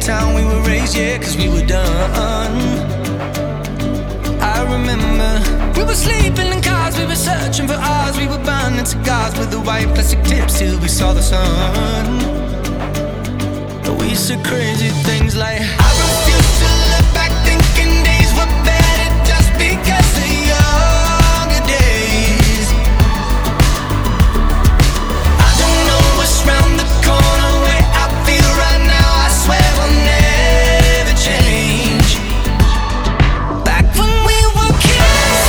town we were raised, yeah, cause we were done. I remember we were sleeping in cars, we were searching for ours, we were burning cigars with the white plastic tips till we saw the sun. But we said crazy things like, I refuse to look back thinking days were better just because of younger days. I don't know what's round the corner, where I feel right now, I swear will never change. Back when we were kids,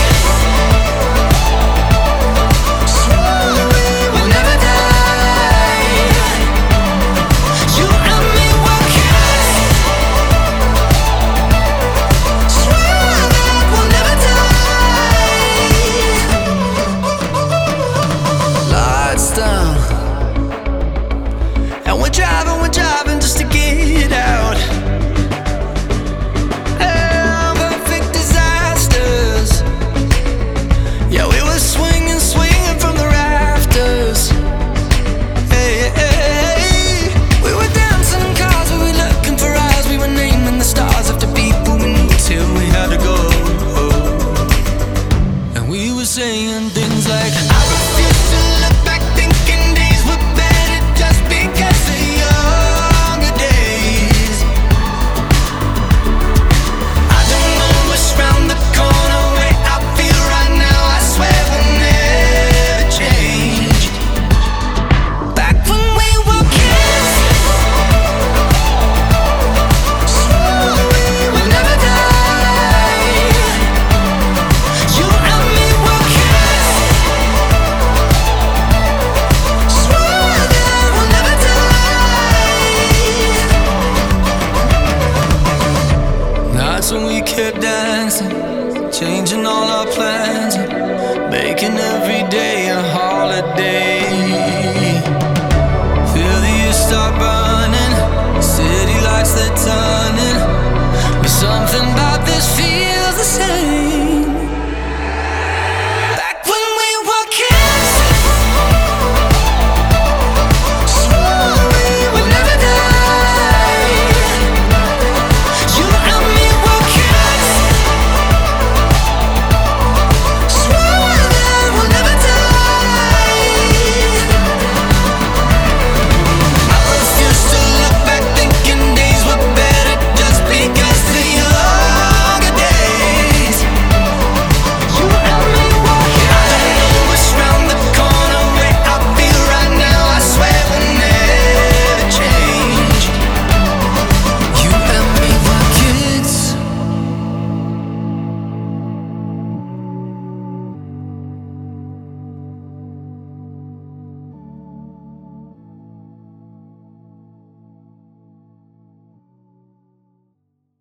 swore we will never die. You and me were kids, swore that we'll never die. Lights down, and we're driving just to get out. Perfect disasters. Yeah, we were swinging from the rafters. Hey, hey, hey. We were dancing in cars, we were looking for eyes, we were naming the stars after people we knew till we had to go. And we were saying things like, I refuse to look back thinking days were better just because of younger days. I don't know what's round the corner, where I feel right now, I swear will never change. Back when we were kids, swore we will never die. You and me were kids, swore that we'll never die. Nights when we kept dancing, changing all our plans, making every day a holiday. Feel the years start burning, city lights they're turning. There's something about this